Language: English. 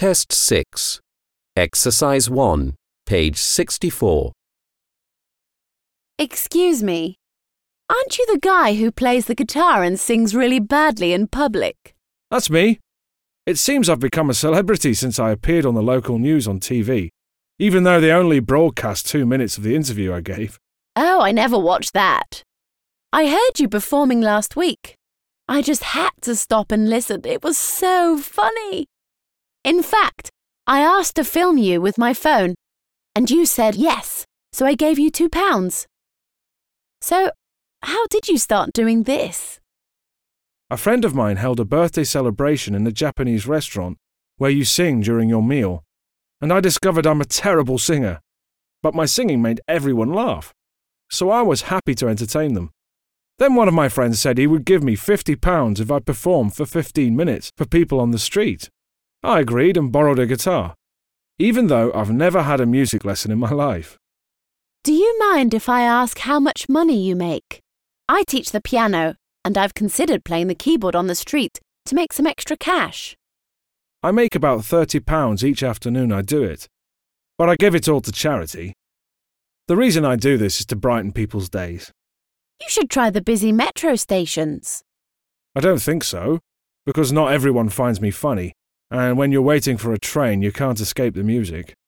Test 6. Exercise 1, page 64. Excuse me, aren't you the guy who plays the guitar and sings really badly in public? That's me. It seems I've become a celebrity since I appeared on the local news on TV, even though they only broadcast 2 minutes of the interview I gave. Oh, I never watched that. I heard you performing last week. I just had to stop and listen. It was so funny. In fact, I asked to film you with my phone, and you said yes, so I gave you £2. So, how did you start doing this? A friend of mine held a birthday celebration in a Japanese restaurant where you sing during your meal, and I discovered I'm a terrible singer, but my singing made everyone laugh, so I was happy to entertain them. Then one of my friends said he would give me £50 if I performed for 15 minutes for people on the street. I agreed and borrowed a guitar, even though I've never had a music lesson in my life. Do you mind if I ask how much money you make? I teach the piano, and I've considered playing the keyboard on the street to make some extra cash. I make about £30 each afternoon I do it, but I give it all to charity. The reason I do this is to brighten people's days. You should try the busy metro stations. I don't think so, because not everyone finds me funny, and when you're waiting for a train you can't escape the music.